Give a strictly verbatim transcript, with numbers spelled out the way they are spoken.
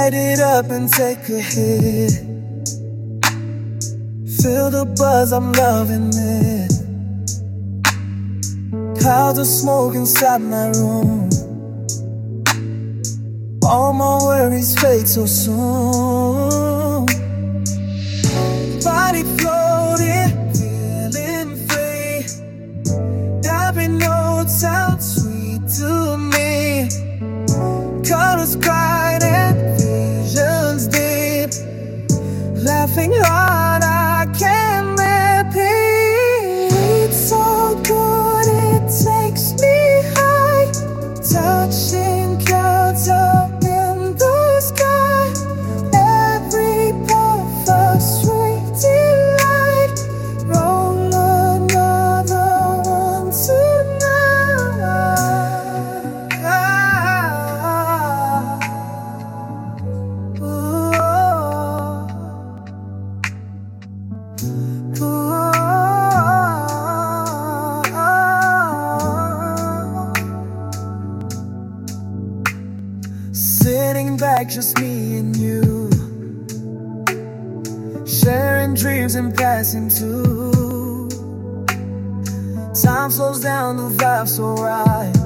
Light it up and take a hit. Feel the buzz, I'm loving it. Clouds of smoke inside my room. All my worries fade so soon. Body floating, feeling free. Every note sounds sweet to me. Colors bright and visions deep. Laughing hard, I can't repeat. So good, it takes me high. Touching clouds up in the sky. Every perfect sweet delight. Roll another one tonight. Ooh, ooh. Sitting back, just me and you, sharing dreams and passing too. Time slows down, the vibe's so right.